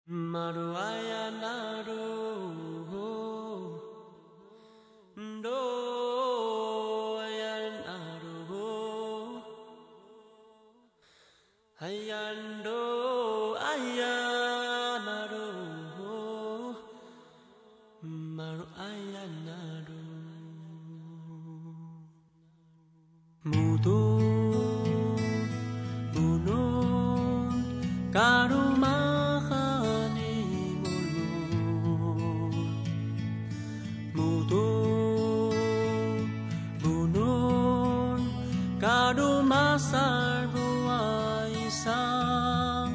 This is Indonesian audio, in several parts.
Maru ayanaru do ayanaru ayando ayanaru maru ayanaru mudo bunun karuma Kadumasar buhay isang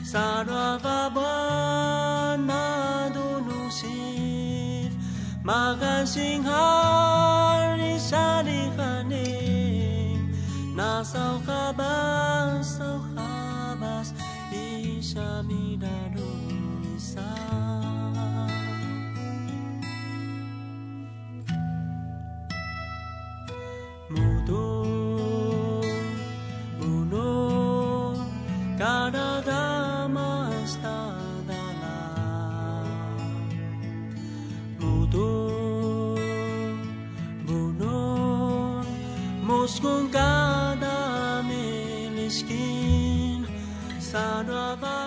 saragaban madunusif magasinghar isalikanin nasaw kabas isamidadun isa Kada damas tadala Mudo bunon Muskung kada miliskin Sa